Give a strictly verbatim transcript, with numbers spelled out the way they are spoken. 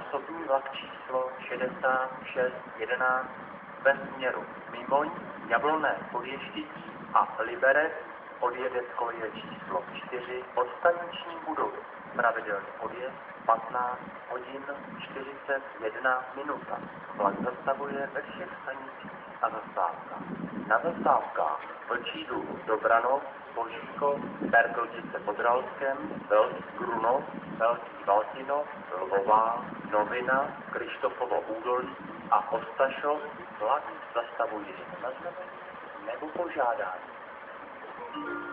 osobní vlak číslo šedesát šest jedenáct ve směru Mimoň, Jablonné Podještětí a Liberec odjede z koleje číslo čtyři od staniční budovy. Pravidelný odjezd patnáct hodin čtyřicet jedna minuta. Vlak zastavuje ve všech stanicích a zastávkách. Na zastávkách Vlčí důl Dobranov, Božíkov, Bergodice pod Ralskem, Velký Krunov, Velký Valtinov, Lvová, Novina, Krištofovo údolí a Ostašov. Vlak zastavují na znamení nebo požádání.